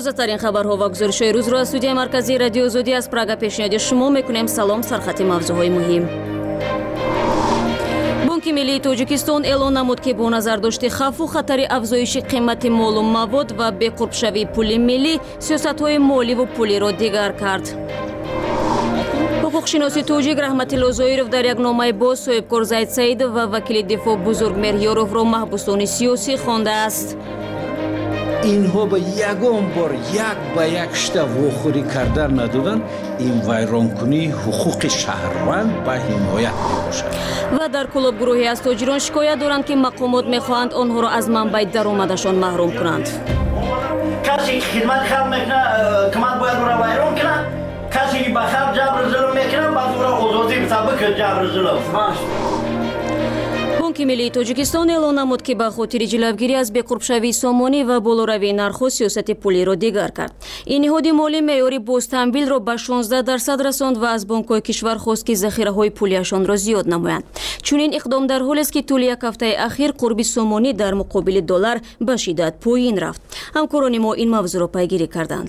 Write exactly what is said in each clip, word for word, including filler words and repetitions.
تازه‌ترین خبرها و گزارش‌های روز را از استودیوی مرکزی رادیو آزادی از پراگ پیشنهاد شما می‌کنیم. سلام، سرخط موضوع‌های مهم. بانک ملی تاجیکستان اعلان نمود که با نظر داشت خوف و خطر افزایش قیمت مال و مواد و بقرب‌شوی پول ملی، سیاست‌های مالی و پولی را دیگر کرد. حقوقشناس تاجیک رحمت الله زایرов در یک نامه باز صاحبکار زید سعید و وکیل دفاع بزرگمهر یاروف را محبوسان سیاسی خوانده است. اینها به یگان بار یک به یک شتا واخوری کردن ندادند. این ویرانکنی حقوق شهروند به حمایت میباشد. و در کلاب گروهی از تاجران شکایت دارند که مقامات میخواهند آنها را از منبع درآمدشان محروم کنند. کسی خدمت خلق میکنه کمک باید او را ویران کنه، کسی که به خلق جبر ظلم میکنه باید او را آزادی بطبق جبر ظلم. بانک ملی تاجیکستان اعلان نمود که به خاطر جلوگیری از بقرب‌شوی سامانی و بالاروی نرخ سیاست پولی را دیگر کرد. این نهاد مالی معیار بازتحویل را به شانزده درصد رساند و از بانک‌های کشور خواست که ذخیره‌های پولیشان را زیاد نمایند. چنین اقدام در حالی است که طول یک هفته اخیر قرب سامانی در مقابل دلار به شدت پایین رفت. همکاران ما این موضوع را پیگیری کردند.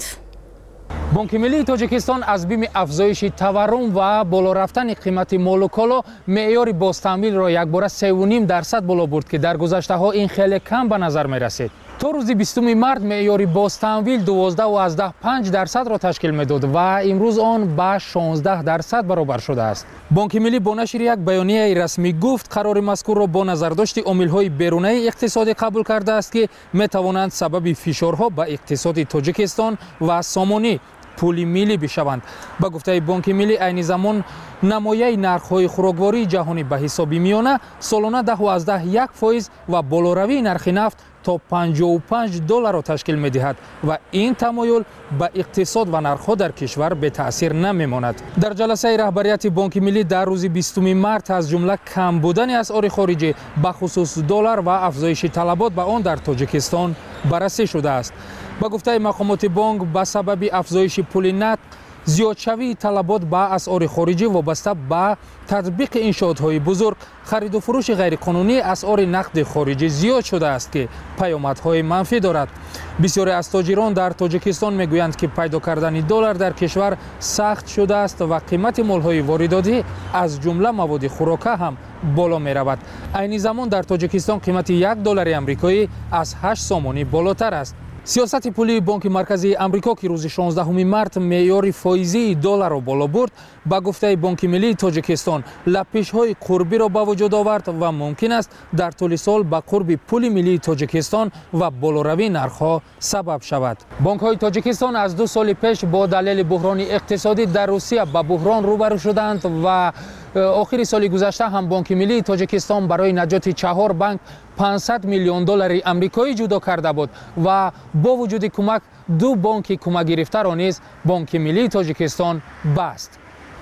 بانک ملی تاجیکستان از بیم افزایش تورم و بالا رفتن قیمت مال و کالا معیار بازتحویل را یک باره سه و نیم درصد بالا برد که در گذشته ها این خیلی کم به نظر می رسید. تا روز بیستم مارس معیار بازتحویل دوازده و پنج درصد را تشکیل میداد و امروز آن به شانزده درصد برابر شده است. بانک ملی با نشر یک بیانیه رسمی گفت قرار مذکور را با نظر داشت عامل‌های بیرونی اقتصادی قبول کرده است که می توانند سبب فشارها به اقتصاد تاجیکستان و سامانی پول ملی بشوند. با گفته بانک ملی عین زمان نمایه نرخ‌های خوراکواری جهانی به حساب میانه سالانه ده و از ده یک فایز و بالاروی نرخ نفت تا پنجاه و پنج دلار را تشکیل می‌دهد و این تمایل به اقتصاد و نرخ‌ها در کشور به تأثیر نمی‌ماند. در جلسه رهبریت بانک ملی در روز بیستم مارس از جمله کم بودن اسعار خارجی به خصوص دلار و افزایش طلبات به آن در تاجیکستان بررسی شده است. با گفته مقامات بانک به سبب افزایش پول نقد زیادشوی طلبات به اسعار خارجی وابسته به تطبیق انشاءات‌های بزرگ خرید و فروش غیرقانونی اسعار نقد خارجی زیاد شده است که پیامدهای منفی دارد. بسیاری از تاجران در تاجیکستان میگویند که پیدا کردن دلار در کشور سخت شده است و قیمت مال‌های وارداتی از جمله مواد خوراکه هم بالا می رود. عین زمان در تاجیکستان قیمت یک دلار آمریکایی از هشت سامانی بالاتر است. سیاست پولی بانک مرکزی آمریکا که روز شانزدهم مارس معیار فایزی دلار را بالا برد، با گفته بانک ملی تاجیکستان لپش‌های قربی را به وجود آورد و ممکن است در طول سال به قرب پول ملی تاجیکستان و بالاروی نرخ‌ها سبب شود. بانک‌های تاجیکستان از دو سال پیش با دلیل بحران اقتصادی در روسیه با بحران روبرو شدند و آخر سال گذشته هم بانک ملی تاجیکستان برای نجات چهار بانک پانصد میلیون دلار آمریکایی جدا کرده بود و با وجود کمک دو بانک کمک گرفته را نیز بانک ملی تاجیکستان بست.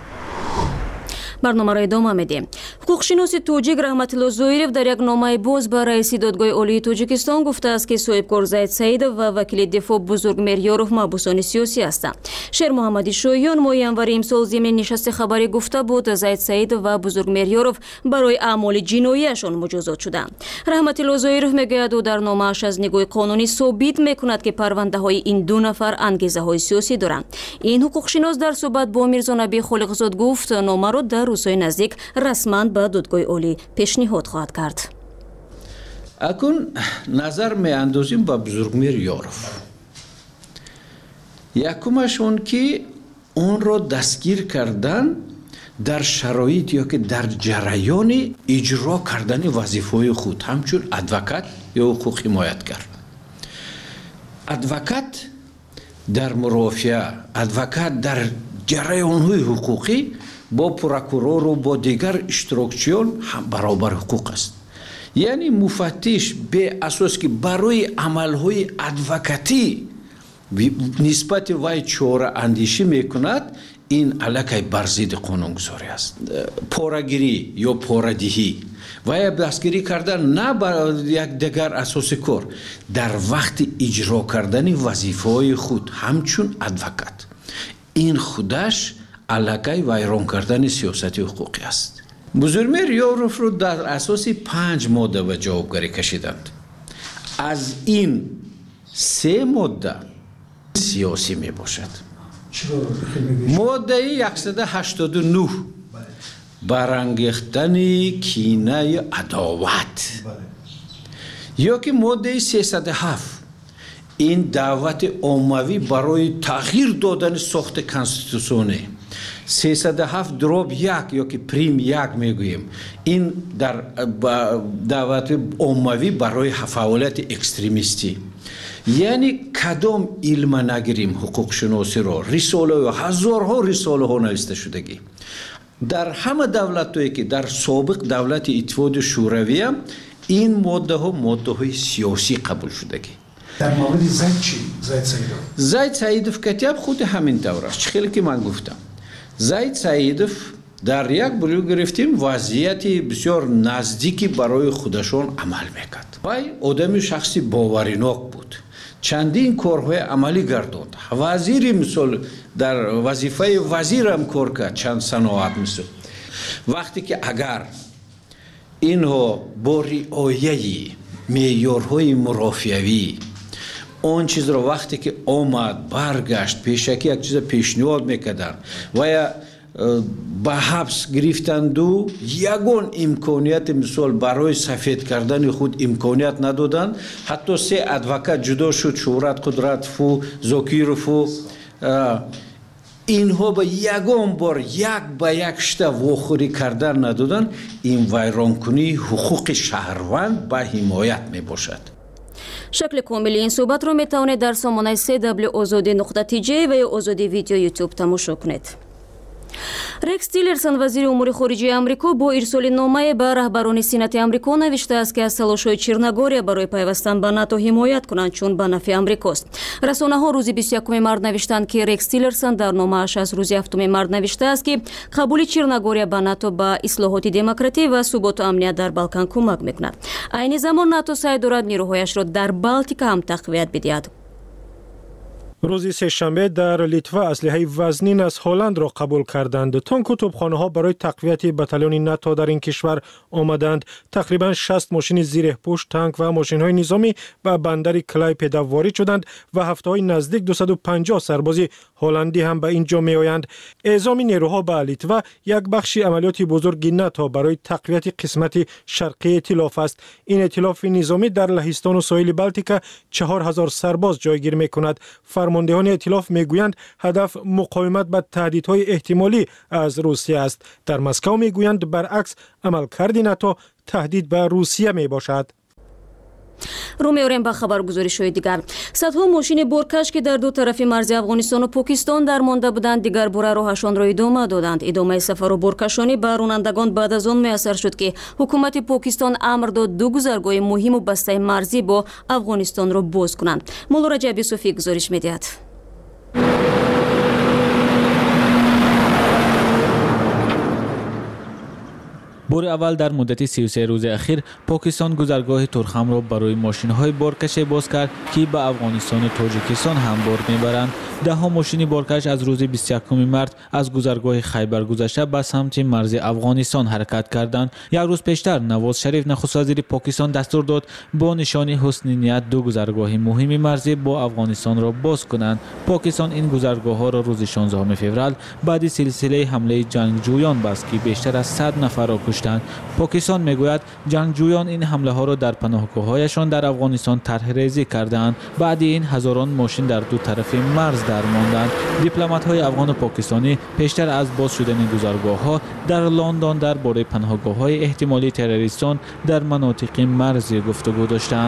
برنامه را ادامه میدیم. حقوقشناس تاجیک رحمت الله زایرов در یک نامه باز به رئیس دادگاه عالی تاجیکستان گفته است که صاحبکار زید سعید و وکیل دفاع بزرگمهر یاروف محبوسان سیاسی هستند. شیر محمدی شایان ماه ینور امسال ضمن نشست خبری گفته بود زید سعید و بزرگمهر یاروف برای اعمال جناییشان مجازات شدند. رحمت الله زایرov میگوید او در نامه‌اش از نگاه قانونی ثابت میکند که پرونده های این دو نفر انگیزه های سیاسی دارند. این حقوقشناس در صحبت با میرزا نبی خالقزاد گفت نامه را در روزهای نزدیک رسما به دادگاه عالی پیشنهاد خواهد کرد. اکنون نظر می اندازیم با بزرگمهر یاروف. یکمشون که اون را دستگیر کردن در شرایط یا که در جریان اجرا کردن وظیفه خود همچون ادوکات یا حقوق حمایتگر. ادوکات در مرافعه، ادوکات در جریان‌های حقوقی با پروکورور و با دیگر اشتراکچیان هم برابر حقوق است. یعنی مفتش به اساس که برای عملهای ادوکاتی نسبت وی چاره اندیشی میکند، این علاقه بر ضد قانونگذاری است. پاره‌گیری یا پاره‌دهی و دستگیری کردن نه بر یک دیگر اساس کار در وقت اجرا کردن وظیفه‌های خود همچون ادوکات، این خودش علاقه ویران کردن سیاست حقوقی است. بزرگمهر یاروف رو در اساس پنج ماده به جوابگری کشیدند. از این سه ماده سیاسی می باشد. ماده صد و هشتاد و نه برانگیختن کینه عداوت، یا که ماده سیصد و هفت این دعوت عمومی برای تغییر دادن ساخت کنستیتوسیونه، سیصد و هفت دراب یک یا که پریم یک میگوییم، این در دعوت عمومی برای فعالیت اکستریمیستی. یعنی کدام علم نگیریم حقوق شناسی را، رساله و هزارها رساله ها نوشته شدگی در همه دولت‌هایی که در سابق دولت اتحاد شوروی این ماده ها ماده های سیاسی قبول شدگی. در مورد زید چی؟ زید سیدوف زید سیدوف کتاب خود همین دوره است. خیلی که من گفتم زید سیدوف در یک بلو گرفتیم وضعیت بسیار نزدیکی برای خودشان عمل میکرد. وای آدم شخصی باوریناک بود، چندین کارهای عملی گرداند. وزیری مثل در وظیفه وزیر هم کار کرد چند سنوات مثل. وقتی که اگر اینها با رعایت معیارهای مرافعوی اون چیز رو وقتی که آمد برگشت پیشکی یک چیز پیشنهاد میکردن و یا به حبس گرفتند و یگان امکانیت مثال برای سفید کردن خود امکانیت ندادند. حتی سه ادوکات جدا شد، شهرت قدرت فو زاکیروف و اینها به یگان بار یک به یک شته واخوری کردن ندادند. این ویرانکنی حقوق شهروند به حمایت می باشد. شکل کاملی این صحبت رو می توانید در سامانه سی دبلیو آزادی نقطه تی جی و یا آزادی ویدیو یوتیوب تماشا کنید. رکس تیلرسون вазири умури хориҷии амрико бо ирсоли номае ба раҳбарони сенати амрико навиштааст ки аз талошҳои черногория барои пайвастан ба нато ҳимоят кунанд, чун ба нафи амрикост. расонаҳо рӯзи бисту якуми март навиштанд ки рекс тилерсон дар номааш аз рӯзи ҳафтуми март навиштааст ки қабули черногория ба нато ба ислоҳоти демократӣ ва суботу амният дар балкан кӯмак мекунад. айни замон нато сай дорад нерӯҳояшро дар балтика ҳам тақвият бидиҳад. روز سه‌شنبه در لیتوا اسلحه وزنین از هلند را قبول کردند. تانک و توپخانه‌ها برای تقویت بتالون ناتو در این کشور آمدند. تقریبا شصت ماشین زیره‌پوش، تانک و ماشین‌های نظامی به بندر کلایپدا وارد شدند و هفته‌های نزدیک دویست و پنجاه سرباز هلندی هم به اینجا می‌آیند. اعزام نیروها به لیتوا یک بخش عملیات بزرگ ناتو برای تقویت قسمت شرقی ائتلاف است. این ائتلاف نظامی در لهستان و ساحل بالتیک چهار هزار سرباز جایگیری می‌کند. فرماندهان ائتلاف میگویند هدف مقاومت به تهدیدهای احتمالی از روسیه است. در مسکو میگویند برعکس عملکرد ناتو تهدید به روسیه می باشد. رو می‌آوریم به خبرگزاری‌های دیگر. صدها ماشین بارکش که در دو طرف مرز افغانستان و پاکستان درمانده بودند دیگر باره راهشان را ادامه دادند. ادامه سفر و بارکشانی به رانندگان بعد از آن میسر شد که حکومت پاکستان امر داد دو گذرگاه مهم و بسته مرزی با افغانستان را باز کنند. مولا رجب یوسفی گزارش می‌دهد. بار اول در مدت سی و سه روز اخیر پاکستان گذرگاه ترخم را برای ماشین‌های بارکش باز کرد که به افغانستان و تاجیکستان هم بار می‌برند. ده ها ماشین بارکش از روز بیست و یکم مارس از گذرگاه خیبر گذشته به سمت مرز افغانستان حرکت کردند. یک روز پیشتر نواز شریف نخست وزیر پاکستان دستور داد با نشان حسن نیت دو گذرگاه مهم مرزی با افغانستان را باز کنند. پاکستان این گذرگاه‌ها را روز شانزدهم فوریه بعد سلسله حمله جنگجویان بست که بیشتر از صد نفر را کشتند. پاکستان میگوید جنگجویان این حمله ها را در پناهگاه‌هایشان در افغانستان طرح ریزی کردند. بعد این هزاران ماشین در دو طرف مرز درماندند. دیپلمات‌های افغان و پاکستانی پیشتر از باز شدن گذرگاه‌ها در لندن درباره پناهگاه‌های احتمالی تروریستان در مناطق مرزی گفتگو داشتند.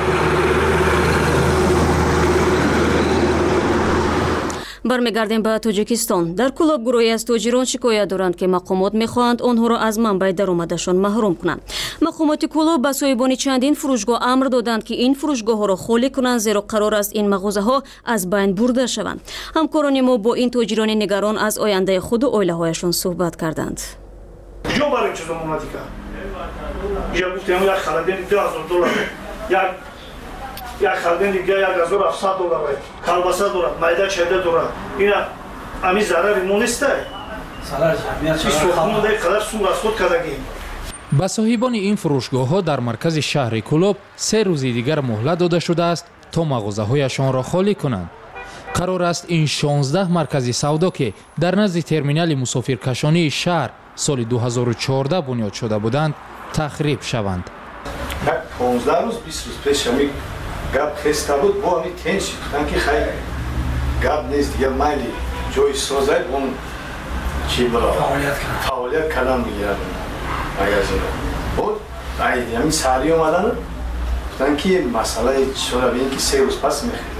برمیگردیم به تاجیکستان. در کلاب گروهی از تاجران شکایت دارند که مقامات میخواهند آنها را از منبع درآمدشان محروم کنند. مقامات کلاب به صاحبان چندین فروشگاه امر دادند که این فروشگاه ها را خالی کنند، زیرا قرار است این مغازه ها از بین برده شوند. همکاران ما با این تاجران نگران از آینده خود و عائله هایشان صحبت کردند. جو برای چیزا اومدی که یا گفتم یک خالدین دو هزار دلار یک یک خالدین دیگه یک هزار و هفتصد دلار کالباسا دارد، مایده چهده دارد. اینا امی ضرری مونسته. ضرر جمعیت چی سوخته قدر سور از خود کردگی. به صاحبان این فروشگاه ها در مرکز شهر کلوب سه روز دیگر مهلت داده شده است تا مغازه هایشان را خالی کنند. қарор аст ин шонздаҳ маркази савдо ки дар назди терминали мусофиркашонии шаҳр соли ду ҳазору чордаҳ бунёд шуда буданд тахриб шаванд. понздаҳ рӯз бист рӯз пеш ҳамин гап теста буд бо ҳамин тенши гуфтан ки хай гап нест дигар майли ҷои созай он чӣ бро фаъолият кардан бигирад магазино буд ҳамин саҳри омадан гуфтан ки масъалаи чора бин ки се рӯз пас мехӯрад.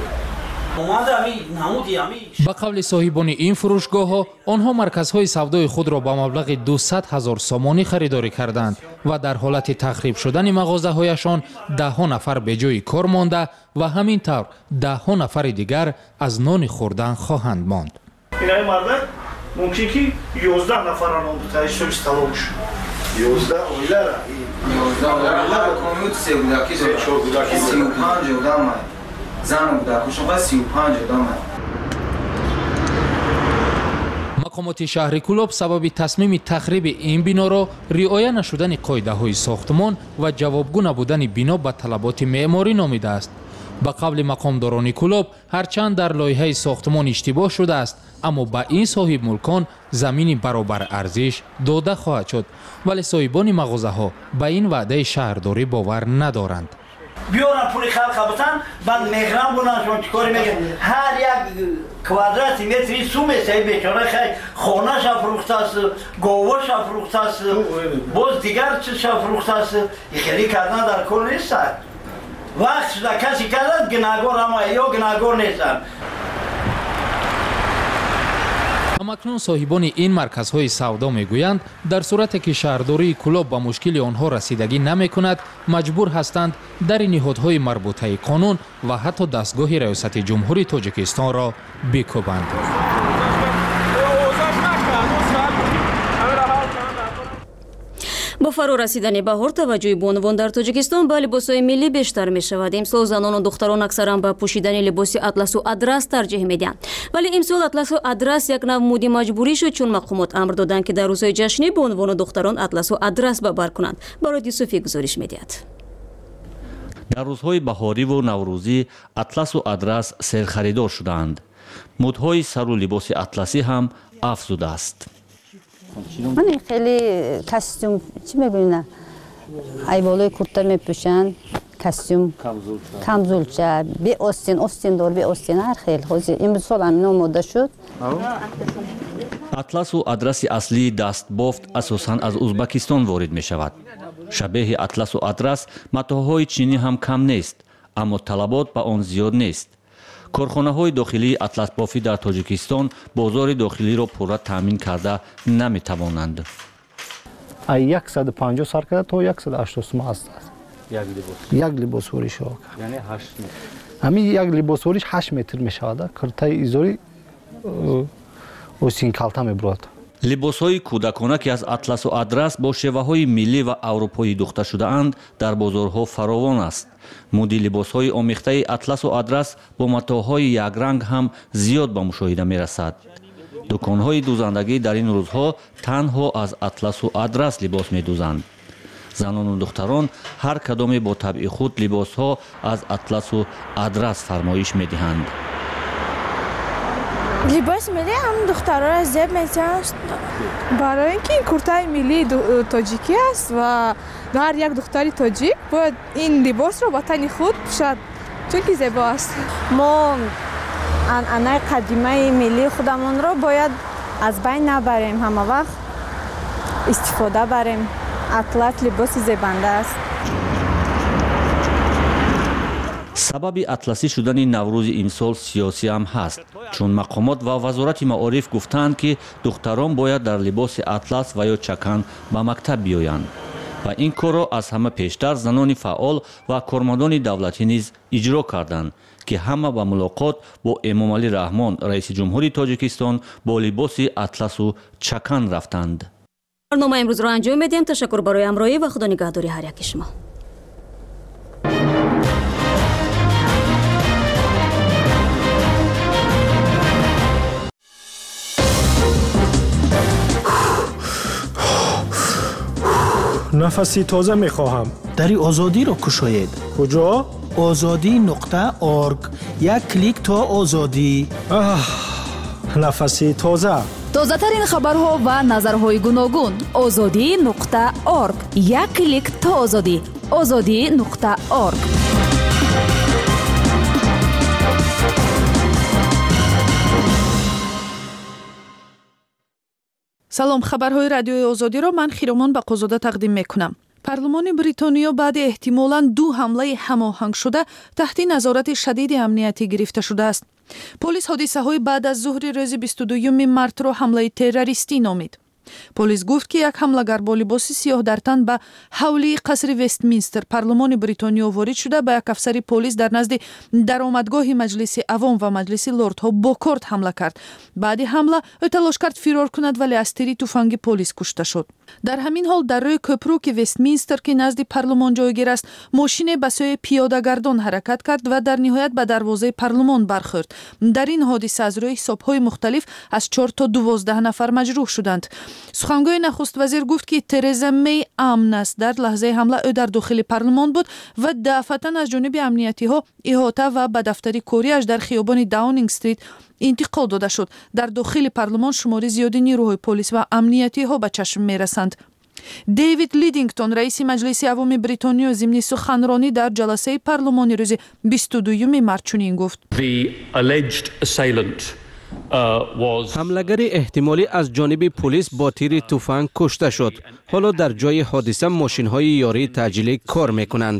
ба қавли соҳибони ин фурӯшгоҳҳо онҳо марказҳои савдои худро ба маблағи дусад ҳазор сомонӣ харидорӣ карданд ва дар ҳолати тахриб шудани мағозаҳояшон даҳҳо нафар беҷои кор монда ва ҳамин тавр даҳҳо нафари дигар аз нони хӯрдан хоҳанд монд. Инаи марда мумкин ки ёздаҳ нафаран он бутаи сӯбис талоб шуд. ёздаҳ оилара мақомоти шаҳри Кӯлоб сабаби тасмими тахриби ин биноро риоя нашудани қоидаҳои сохтмон ва ҷавобгӯ набудани бино ба талаботи меъморӣ номидааст. ба қавли мақомдорони Кӯлоб ҳарчанд дар лоиҳаи сохтмон иштибоҳ шудааст, аммо ба ин соҳибмулкон замини баробар арзиш дода хоҳад шуд, вале соҳибони мағозаҳо ба ин ваъдаи шаҳрдорӣ бовар надоранд. بیارن پولی خلق بتن بعد مهران بودن شما چیکاری میگن هر یک کوادرات متری سو میشه بیچاره خیلی خونه‌ش فروخته است گاوش فروخته است باز دیگر چیز فروخته است خیلی کردن در کل نیست وقت شده کسی کرد گناهگار اما یا گناهگار نیستن. ҳамакнун соҳибони ин марказҳои савдо мегӯянд дар сурате ки шаҳрдории Кӯлоб ба мушкили онҳо расидагӣ намекунад маҷбур ҳастанд дари ниҳодҳои марбутаи қонун ва ҳатто дастгоҳи раёсати ҷумҳури Тоҷикистонро бикӯбанд. با فرو رسیدن بهار توجه بانوان در تاجیکستان به لباسهای ملی بیشتر می شود. امسال زنان و دختران اکثرا به پوشیدن لباس اطلس و ادرس ترجیح میدن. ولی امسال اطلس و ادرس یک نوع مودی مجبوری شد چون مقامات امر دادند که در روزهای جشنی بانوان و دختران اطلس و ادرس به بر کنند. برای یوسفی گزارش میدهد. در روزهای بهاری و نوروزی اطلس و ادرس سرخریدار شدند. مدهای سر و لباس اطلسی هم افزوده است. من خیلی کاستوم چی میگن؟ ای بالای کورتا میپوشن کاستوم کامزولچه بی آستین آستین دار بی آستین هر خیلی خوزی این سال هم مده شد. اطلس و ادرس اصلی دست بافت اساساً از ازبکستان وارد می شود. شبیه اطلس و ادرس متاهای چینی هم کم نیست، اما طلبات به آن زیاد نیست. کارخانه‌های داخلی اطلس بافی در تاجیکستان بازار داخلی را پورا تامین کرده نمی‌توانند. صد و پنجاه سر کرده تا صد و هشتاد سوم است. یک لباس. یک لباس وریش ها. یعنی هشت متر. همین یک لباس وریش هشت متر می‌شود. کرتای ایزوری اوسین کالتا می‌برد. لباس‌های کودکانه که از اطلس و ادرس با شیوه‌های ملی و اروپایی دوخته شده‌اند در بازارها فراوان است. مدل لباس‌های آمیخته اطلس و ادرس با متاهای یک رنگ هم زیاد به مشاهده می‌رسد. دکان‌های دوزندگی در این روزها تنها از اطلس و ادرس لباس می‌دوزند. زنان و دختران هر کدام با طبع خود لباس‌ها از اطلس و ادرس فرمایش می‌دهند. لباس ملی هم دخترها را زیب می‌توانند برای اینکه این کورتای ملی تاجیکی است و هر یک دختری تاجیک باید این لباس را با تن خود پوشد چون که زیبا است. ما عنعنه قدیمه ملی خودمان را باید از بین نبریم، همه وقت استفاده بریم. اطلس لباس زیبنده است. سبب اطلسی شدن نوروز امسال سیاسی هم هست، چون مقامات و وزارت معارف گفتند که دختران باید در لباس اطلس و یا چکن به مکتب بیایند و این کار را از همه پیشتر زنان فعال و کارمندان دولتی نیز اجرا کردند که همه به ملاقات با امامعلی رحمان رئیس جمهوری تاجیکستان با لباس اطلس و چکن رفتند. برنامه امروز را انجام میدیم. تشکر برای همراهی و خدا نگهداری هر یک شما. نفسی تازه میخواهم. دری آزادی را کشاید. کجا؟ озодӣ нуқта орг. Як клик то озодӣ. нафаси тоза. тозатарин хабарҳо ва назарҳои гуногун. озодӣ нуқта орг. Як клик то озодӣ. озодӣ нуқта орг. салом, хабарҳои радиои озодиро ман Хиромон Бақозода тақдим мекунам. парлумони Бритониё баъди эҳтимолан ду ҳамлаи ҳамоҳангшуда таҳти назорати шадиди амниятӣ гирифта шудааст. Полис ҳодисаҳои баъд аз зуҳри рӯзи бисту дуюми мартро ҳамлаи террористӣ номид. Полис гуфт, ки як ҳамлагар бо либоси сиёҳ дар тан ба ҳавлии қасри Вестминстер, парлумони Бритониё ворид шуда ба як афсари полис дар назди даромадгоҳи Маҷлиси Авом ва Маҷлиси Лордҳо бо корт ҳамла кард. Баъди ҳамла ӯ талош кард фирор кунад, вале аз тири туфанги полис кушта шуд. дар ҳамин ҳол дар рӯи кӯпрӯки Вестминстер, ки назди парлумон ҷойгир аст, мошине ба сӯи пиёдагардон ҳаракат кард ва дар ниҳоят ба дарвозаи парлумон бархӯрд. дар ин ҳодиса аз рӯи ҳисобҳои мухталиф аз чор то дувоздаҳ нафар маҷрӯҳ шуданд. сухангӯи нахуст вазир гуфт, ки Тереза Мей амн аст. дар лаҳзаи ҳамла ӯ дар дохили парлумон буд ва даъфатан аз ҷониби амниятиҳо иҳота ва ба дафтари кориаш дар хиёбони Даунинг стрит интиқол дода шуд. дар дохили парлумон шумори зиёди нирӯҳои полис ва амниятиҳо ба чашм мерасанд. Дэвид Лидингтон, раиси Маҷлиси Авоми Бритониё, зимни суханронӣ дар ҷаласаи парлумони рӯзи бисту дуюми март чунин гуфт: ҳамлагари эҳтимолӣ аз ҷониби полис бо тири туфанг кушта шуд. ҳоло дар ҷои ҳодиса мошинҳои ёрии таъҷилӣ кор мекунанд.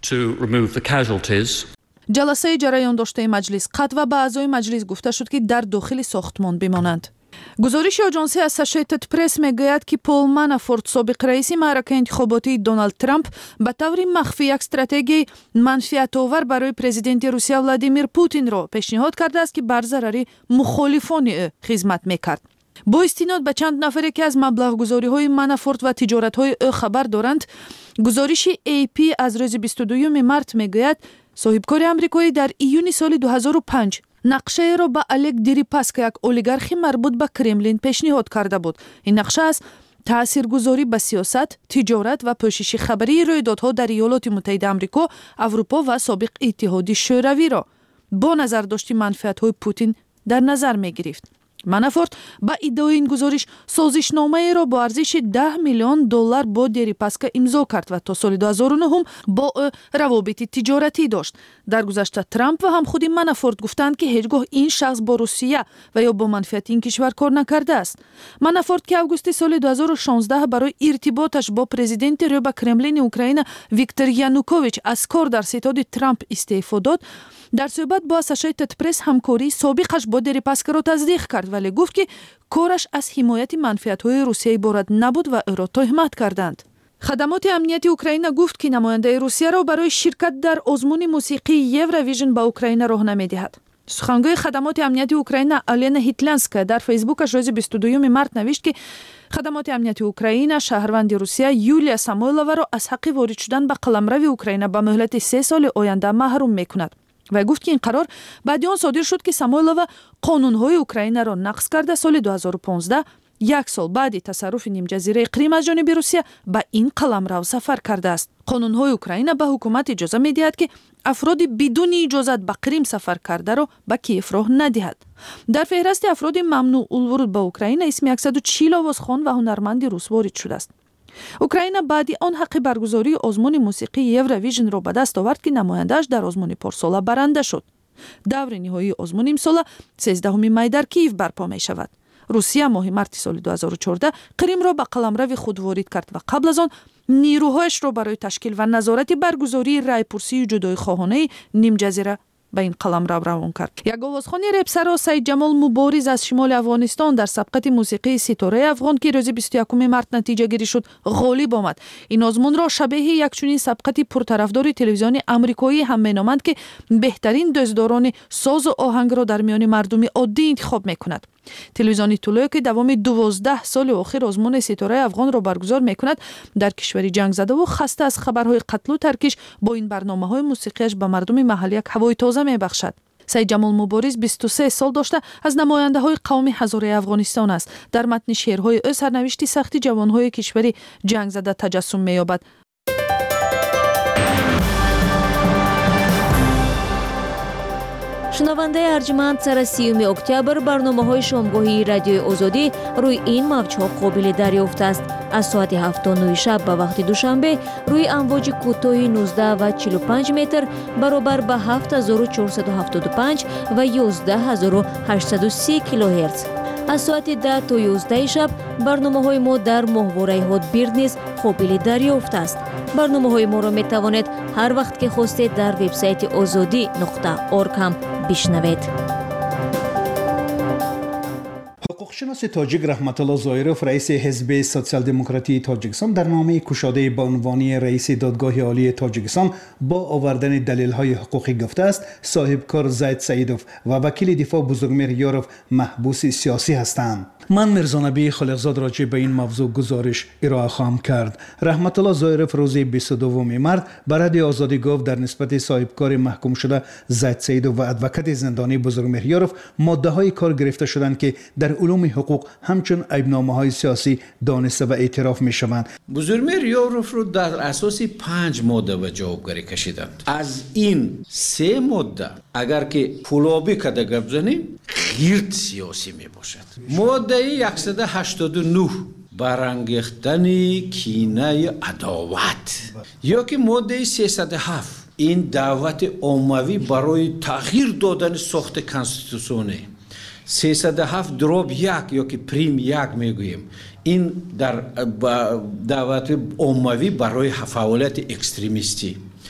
ҷаласаи ҷараёндоштаи маҷлис қатъ ва ба аъзои маҷлис гуфта шуд, ки дар дохили сохтмон бимонанд. гузориши оҷонсии Associated Press мегӯяд, ки Пол Манафорт, собиқ раиси маъракаи интихоботии Доналд Трамп, ба таври махфӣ як стратегияи манфиатовар барои президенти Русия Владимир Путинро пешниҳод кардааст, ки бар зарари мухолифони ӯ хизмат мекард. бо истинод ба чанд нафаре, ки аз маблағгузориҳои Манафорт ва тиҷоратҳои ӯ хабар доранд, гузориши эй пи аз рӯзи бисту дуюми март мегӯяд, соҳибкори амрикоӣ дар июни соли ду ҳазору панҷ нақшаеро ба Олег Дерипаска, як олигархи марбут ба Кремлин, пешниҳод карда буд. ин нақша аз таъсиргузорӣ ба сиёсат, тиҷорат ва пӯшиши хабарии рӯйдодҳо дар Иёлоти Муттаҳидаи Амрико, Аврупо ва собиқ Иттиҳоди Шӯравиро бо назардошти манфиатҳои Путин дар назар мегирифт. Манафорт ба иддаои ин гузориш созишномаеро бо арзиши даҳ миллион доллар бо Дерипаска имзо кард ва то соли ду ҳазору нӯҳ бо ӯ равобити тиҷоратӣ дошт. Дар гузашта Трамп ва ҳамхуди Манафорт гуфтанд, ки ҳеҷ гоҳ ин шахс бо Русия ва ё бо манфиати ин кишвар кор накардааст. Манафорт, ки августи соли ду ҳазору шонздаҳ барои иртиботаш бо президенти рӯ ба Кремлини Украина Виктор Янукович аз кор дар ситоди Трамп истеъфо дод, дар суҳбат бо Associated Press ҳамкории собиқаш бо Дерипаскаро таздиқ кард, вале гуфт, ки кораш аз ҳимояти манфиатҳои Русия иборат набуд ва ӯро тӯҳмат карданд. хадамоти амнияти Украина гуфт, ки намояндаи Русияро барои ширкат дар озмуни мусиқии Евровижн ба Украина роҳ намедиҳад. сухангӯи хадамоти амнияти Украина Алена Хитлянская дар фейсбукаш рӯзи бисту дуюми март навишт, ки хадамоти амнияти Украина шаҳрванди Русия Юлия Самойловаро аз ҳаққи ворид шудан ба қаламрави Украина ба муҳлати се соли оянда маҳрум мекунад. вай гуфт, ки ин қарор баъди он содир шуд, ки Самойлова қонунҳои Украинаро нақз карда соли ду ҳазору понздаҳ, як сол баъди тасарруфи нимҷазираи Крим аз ҷониби Русия, ба ин қаламрав сафар кардааст. қонунҳои Украина ба ҳукумат иҷоза медиҳад, ки афроди бидуни иҷозат ба Крим сафар кардаро ба Киев роҳ надиҳад. дар феҳристи афроди мамнуъулвуруд ба Украина исми яксаду чил овозхон ва ҳунарманди рус ворид шудааст. Украина баъди он ҳаққи баргузории озмуни мусиқии Евровижнро ба даст овард, ки намояндааш дар озмуни порсола баранда шуд. даври ниҳоии озмуни имсола сездаҳуми май дар Киев барпо мешавад. Русия моҳи марти соли ду ҳазору чордаҳ Кримро ба қаламрави худ ворид кард ва қабл аз он нирӯҳояшро барои ташкил ва назорати баргузории райпурсии ҷудоихоҳонаи нимҷазира ба ин қаламрав равон кард. як овозхони репсаро Саид Ҷамол Мубориз аз шимоли Афғонистон дар сабқати мусиқии ситораи афғон, ки рӯзи бисту якуми март натиҷагирӣ шуд, ғолиб омад. ин озмунро шабеҳи якчунин сабқати пуртарафдори телевизиони амрикоӣ ҳам меноманд, ки беҳтарин дӯстдорони созу оҳангро дар миёни мардуми оддӣ интихоб мекунад. телевизиони Тулӯ, ки давоми дувоздаҳ соли охир озмуни ситораи афғонро баргузор мекунад, дар кишвари ҷангзадаву хаста аз хабарҳои қатлу таркиш бо ин барномаҳои мусиқияш ба мардуми маҳаллӣ як ҳавои тоза мебахшад. Саид Ҷамол Мубориз бисту се сол дошта аз намояндаҳои қавми ҳазораи Афғонистон аст. дар матни шеърҳои ӯ сарнавишти сахти ҷавонҳои кишвари ҷангзада таҷассум меёбад. шунавандаи арҷманд сара сеюми октябр барномаҳои шомгоҳии радиои озодӣ рӯи ин мавҷҳо қобили дарёфт аст. аз соати ҳафту нӯи шаб ба вақти душанбе рӯи амвоҷи кӯтоҳи нуздаҳ ва чилу панҷ метр баробар ба ҳафт ҳазору чорсаду ҳафтоду панҷ ва ёздаҳ ҳазору ҳаштсаду си килоҳерц. аз соати даҳ то ёздаҳи шаб барномаҳои мо дар моҳвораи ҳотбирд низ қобили дарёфт аст. барномаҳои моро метавонед ҳар вақт ки хостед дар вебсайти озодӣ нуқта орг ҳам бишнавед. ҳуқуқшиноси тоҷик раҳматулло зоиров раиси ҳизби социал-демократии тоҷикистон дар номаи кушодаи ба унвони раиси додгоҳи олии тоҷикистон бо овардани далелҳои ҳуқуқӣ гуфтааст соҳибкор Зайд Саидов ва вакили дифоъ Бузургмир Ёров маҳбуси сиёсӣ ҳастанд. ман мирзонабии холиқзод роҷи ба ин мавзӯъ гузориш ироа хоҳам кард. раҳматулло зоиров рӯзи бисту дуввуми март ба радиои озодӣ гуфт дар нисбати соҳибкори маҳкумшуда Зайд Саидов ва адвокати зиндонӣ Бузургмир Ёров моддаҳои кор гирифта шуданд ки дар улуми ҳуқуқ ҳамчун айбномаҳои сиёсӣ дониста ва эътироф мешаванд. Бузургмир Ёровро дар асоси панҷ модда ба ҷавобгарӣ кашиданд. аз ин се модда агар ки пулобӣ када гап занем ғирд сиёсӣ мебошад. моддаи яксад ҳаштоду нӯҳ барангехтани кинаи адоват ёки моддаи сесаду ҳафт ин даъвати оммавӣ барои тағйир додани сохти конститутсионе. сесаду ҳафт дроб як ёки прим як мегӯем. ин дар даъвати оммавӣ барои фаъолияти экстремистӣ.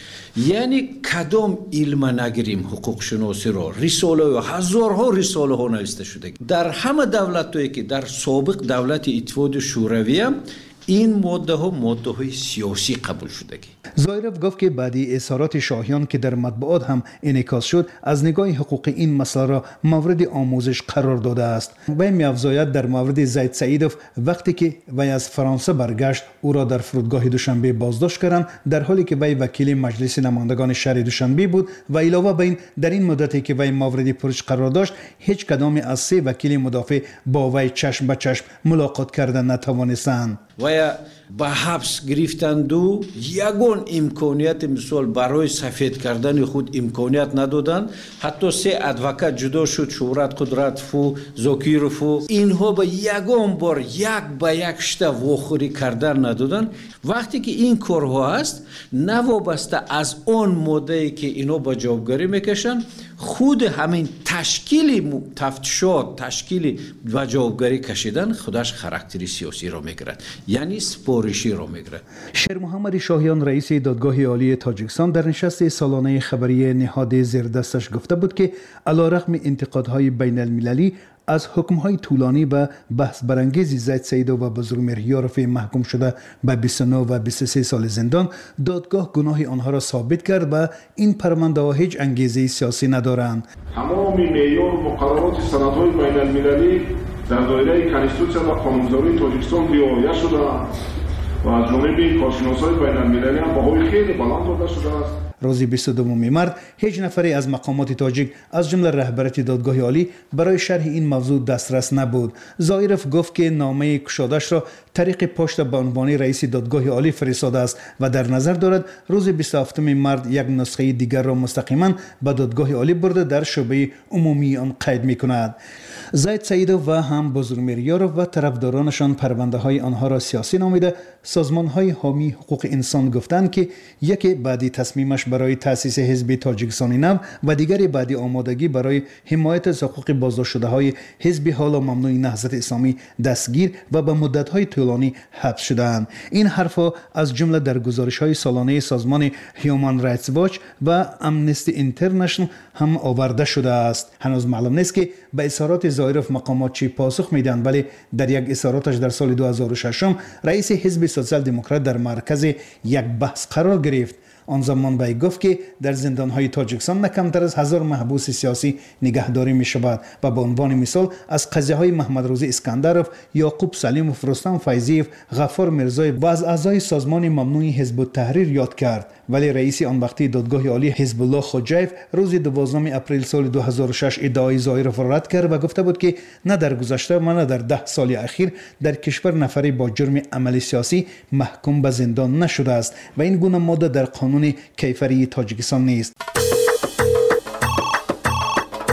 яъне кадом илма нагирем ҳуқуқшиносиро рисолаҳо ҳазорҳо рисолаҳо нависта шуда дар ҳама давлатҳое ки дар собиқ давлати иттифоқи шӯравиам ин моддаҳо моддаҳои сиёсӣ қабул шудагӣ. зоиров гуфт ки баъди изҳороти шоҳиён ки дар матбуот ҳам инъикос шуд аз нигоҳи ҳуқуқи ин масъаларо мавриди омӯзиш қарор додааст. вай меафзояд дар мавриди Зайд Саидов вақте ки вай аз фаронса баргашт ӯро дар фурудгоҳи Душанбе боздошт карданд дар ҳоле ки вай вакили маҷлиси намояндагони шаҳри Душанбе буд ва илова ба ин дар ин муддате ки вай мавриди пурсиш қарор дошт ҳеҷ кадоме аз се вакили мудофиъ бо вай чашм ба чашм мулоқот карда натавонистанд. вая ба ҳабс гирифтанду ягон имконияти мисол барои сафед кардани худ имконият надоданд. ҳатто се адвокат ҷудо шуд, Шӯҳрат Қудратову, Зокирову, инҳо ба ягон бор як ба як шта вохӯрӣ кардан надоданд. вақте ки ин корҳо аст навобаста аз он моддае ки инҳо ба ҷавобгарӣ мекашанд худ ҳамин ташкили тафтишот ташкили ба ҷавобгарӣ кашидан худаш характери сиёсиро мегирад, яъне спориширо мегирад. шермуҳаммади шоҳиён раиси додгоҳи олии тоҷикистон дар нишасти солонаи хабарии ниҳоди зердасташ гуфта буд ки алорағми интиқодҳои байналмилалӣ аз ҳукмҳои тӯлонӣ ва баҳсбарангези Зайд Саидов ва Бузургмир Ёрови маҳкум шуда ба бисту нӯ ва бисту се соли зиндон додгоҳ гуноҳи онҳоро собит кард ва ин парвандаҳо ҳеҷ ангезаи сиёсӣ надоранд. тамоми меъёру муқаррароти санадҳои байналмилалӣ дар доираи конститутсия ва қонунгузории тоҷикистон риоя шудаанд ва аз ҷониби коршиносҳои байналмилалӣ ҳам баҳои хеле баланд дода шудааст. рӯзи бисту дуввуми март ҳеҷ нафаре аз мақомоти тоҷик аз ҷумла раҳбарияти додгоҳи олӣ барои шарҳи ин мавзӯъ дастрас набуд. зоиров гуфт ки номаи кушодашро тариқи почта ба унвони раиси додгоҳи олӣ фиристодааст ва дар назар дорад рӯзи бисту ҳафтуми март як нусхаи дигарро мустақиман ба додгоҳи олӣ бурда дар шӯъбаи умумии он қайд мекунад. Зайд Саидов ва ҳам Бузургмир Ёров ва тарафдоронашон парвандаҳои онҳоро сиёсӣ номида созмонҳои ҳомии ҳуқуқи инсон гуфтанд ки яке баъди тасмимаш барои таъсиси ҳизби Тоҷикистони нав ва дигаре баъди омодагӣ барои ҳимояти ҳуқуқи боздоштшудаҳои ҳизби ҳоло мамнӯи Наҳзати Исломӣ дастгир ва ба муддатҳои тӯлонӣ ҳабс шудаанд. ин ҳарфҳо аз ҷумла дар гузоришҳои солонаи созмони Human Rights Watch ва Amnesty International ҳам оварда шудааст. ҳанӯз маълум нест ки ба изҳороти Зоиров мақомот чӣ посух медиҳанд, вале дар як изҳороташ дар соли ду ҳазору шашум раиси ҳизби социал-демократ дар маркази як баҳс қарор гирифт. он замон вай гуфт ки дар зиндонҳои Тоҷикистон на камтар аз ҳазор маҳбуси сиёсӣ нигаҳдорӣ мешавад ва ба унвони мисол аз қазияҳои Маҳмадрӯзӣ Искандаров, Ёқуб Салимов, Рустам Файзиев, Ғаффор Мирзоев ва аз аъзои созмони мамнӯи Ҳизбуттаҳрир ёд кард. вале раиси он вақтии додгоҳи олӣ Ҳизбуллоҳ Хоҷаев рӯзи дувоздаҳуми апрел соли ду ҳазору шаш иддаои Зоировро рад кард ва гуфта буд ки на дар гузашта ва на дар даҳ соли ахир дар кишвар нафаре бо ҷурми амали сиёсӣ маҳкум ба зиндон нашудааст ва ин гуна модда дар қонуни кайфарии Тоҷикистон нест.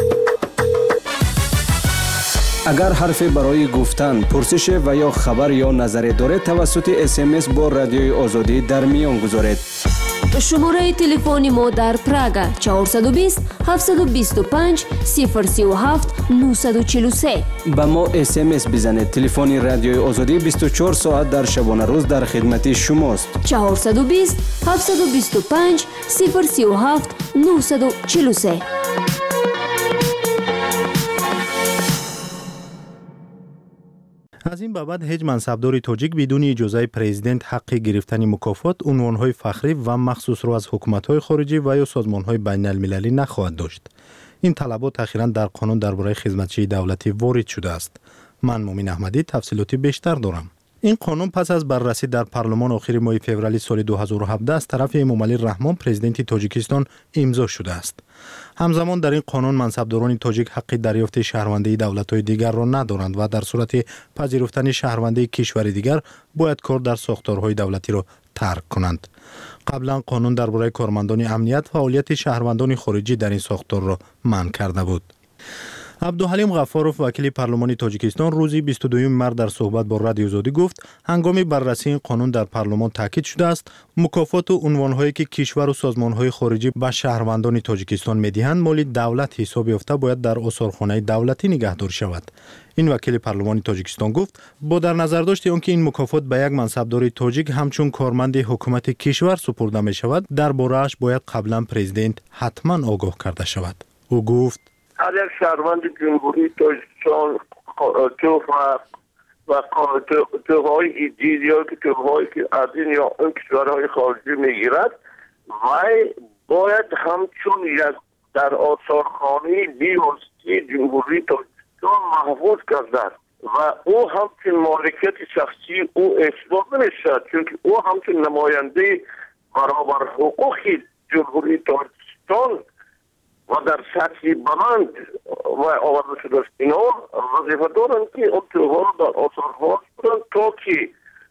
اگر حرفی برای گفتن، پرسش و یا خبر یا نظری دارید توسط اس ام اس با رادیوی آزادی در میان گذارید. شماره تلفن ما در پراگ چهارصد و بیست هفتصد و بیست و پنج صفر سی و هفت نهصد و چهل و سه. با ما اس ام اس بزنید. تلفن رادیوی آزادی بیست و چهار ساعت در شبانه روز در خدمت شماست. چهارصد و بیست هفتصد و بیست و پنج صفر سی و هفت نهصد و چهل و سه. از این بابت هیچ منصبدار تاجیک بدون اجازه پرزیدنت حق گرفتن مکافات، عنوانهای فخری و مخصوص را از حکومت‌های خارجی و یا سازمان‌های بین‌المللی نخواهد داشت. این طلبات اخیراً در قانون درباره خدمتچی دولتی وارد شده است. من مومن احمدی تفصیلاتی بیشتر دارم. این قانون پس از بررسی در پارلمان آخر ماه فوریه سال دو هزار و هفده از طرف امامعلی رحمان پرزیدنت تاجیکستان امضا شده است. همزمان در این قانون منصبداران تاجیک حق دریافت شهروندی دولت‌های دیگر را ندارند و در صورت پذیرفتن شهروندی کشور دیگر باید کار در ساختارهای دولتی را ترک کنند. قبلا قانون درباره کارمندان امنیت فعالیت شهروندان خارجی در این ساختار را منع کرده بود. عبدالحلیم غفاروف وکیل پارلمان تاجیکستان روز بیست و دوم مارس در صحبت با رادیو آزادی گفت هنگام بررسی این قانون در پارلمان تاکید شده است مکافات و عنوانهایی که کشور و سازمانهای خارجی به شهروندان تاجیکستان میدهند مال دولت حساب یافته باید در آثارخانه دولتی نگهداری شود. این وکیل پارلمان تاجیکستان گفت با در نظر داشت آنکه این مکافات به یک منصبدار تاجیک همچون کارمند حکومت کشور سپرده می شود درباره‌اش باید قبلا پرزیدنت حتما آگاه کرده شود. او گفت هر یک شهروند جمهوری تاجیکستان توف و توفهای دیدیا که توفهایی که از این یا اون کشورهای خارجی میگیرد و باید همچون یک در آثارخانه بیوستی جمهوری تاجیکستان محفوظ کرده و او همچون مالکیت شخصی او اثبات نمیشد چون او همچون نماینده برابر حقوقی جمهوری تاجیکستان و در سطحی بلند و آورده شده است. اینا وظیفه دارند که اون توها در آثارها کنند تا که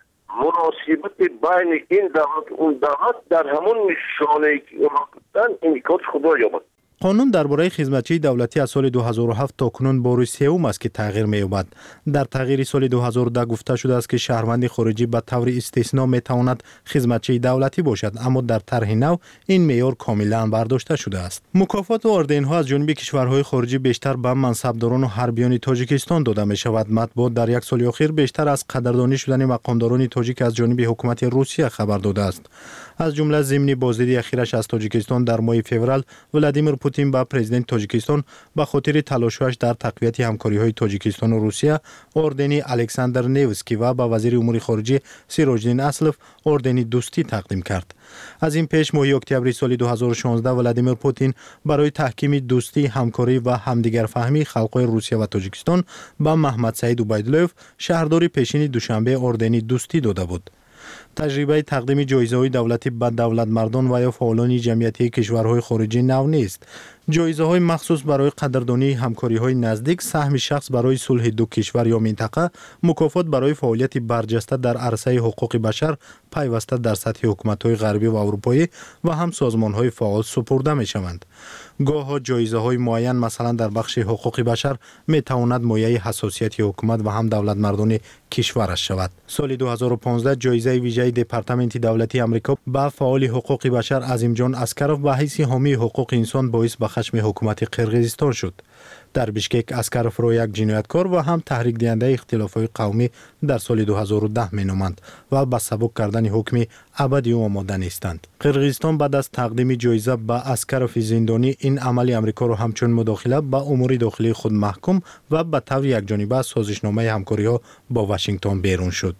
مناسبت بین این دولت و اون دولت در همون نشانه‌ای که اونا گفتن انعکاس خدا یابد. قانون درباره خدمتچی دولتی از سال دو هزار و هفت تا کنون بار سوم است که تغییر می‌یابد. در تغییر سال دو هزار و ده گفته شده است که شهروند خارجی به طور استثنا می‌تواند خدمتچی دولتی باشد، اما در طرح نو این معیار کاملا برداشته شده است. مکافات و اردن‌ها از جانب کشورهای خارجی بیشتر به منصبداران و حربیان تاجیکستان داده می‌شود. مطبوعات در یک سال اخیر بیشتر از قدردانی شدن مقامداران تاجیک از جانب حکومت روسیه خبر داده است. از جمله ضمن بازدیدی اخیرش از تاجیکستان در ماه فوریه ولادیمیر پوتین با پرزیدنت تاجیکستان به خاطر تلاش‌هایش در تقویت همکاری‌های تاجیکستان و روسیه اردن الکساندر نیوسکی و با وزیر امور خارجه سیروجدین اسلف اردن دوستی تقدیم کرد. از این پیش ماه اکتبر سال دو هزار و شانزده ولادیمیر پوتین برای تحکیم دوستی، همکاری و همدیگرفهمی خلق‌های روسیه و تاجیکستان با محمد سعید عبیدالله‌اف شهرداری پیشین دوشنبه اردن دوستی داده بود. تجربه تقدیم جایزه‌های دولتی به دولتمردان و یا فعالان جمعیتی کشورهای خارجی نو نیست. جایزه‌های مخصوص برای قدردانی همکاری‌های نزدیک، سهم شخص برای صلح دو کشور یا منطقه، مکافات برای فعالیت برجسته در عرصه حقوق بشر پیوسته در سطح حکومت‌های غربی و اروپایی و هم سازمان‌های فعال سپرده می‌شوند. گاه‌ها جایزه‌های معین مثلا در بخش حقوق بشر می‌تواند مایه حساسیت حکومت و هم دولتمردان کشورش شود. سال دو هزار و پانزده جایزه ویژه دپارتمنت دولتی آمریکا به فعال حقوق بشر عظیم جان اسکروف به حیث حامی حقوق انسان باعث به خشم حکومت قرقیزستان شد. در بشکک اسکروف را یک جنایتکار و هم تحریک دهنده اختلافات قومی در سال دو هزار و ده مینامند و به سبک کردن حکم ابدی او آماده نیستند. قرقیزستان بعد از تقدیم جایزه به اسکروف زندانی این عمل آمریکا را همچون مداخله به امور داخلی خود محکوم و به طور یکجانبه از سازشنامه همکاری‌ها با واشنگتن بیرون شد.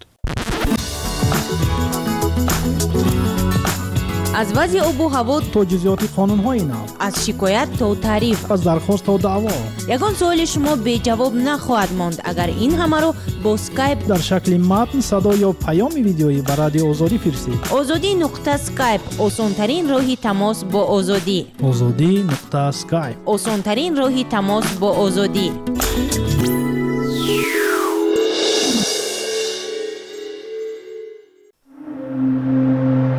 از وضع آب و هوا تا جزئیات قانون‌های نو، از شکایت تا تعریف، از درخواست تا دعوا، یگان سوال شما بی جواب نخواهد ماند اگر این همه رو با اسکایپ در شکل متن، صدا یا پیام ویدیویی به رادیو آزادی فرستید. آزادی نقطه اسکایپ آسان‌ترین راهی تماس با آزادی. آزادی نقطه اسکایپ آسان‌ترین راهی تماس با آزادی.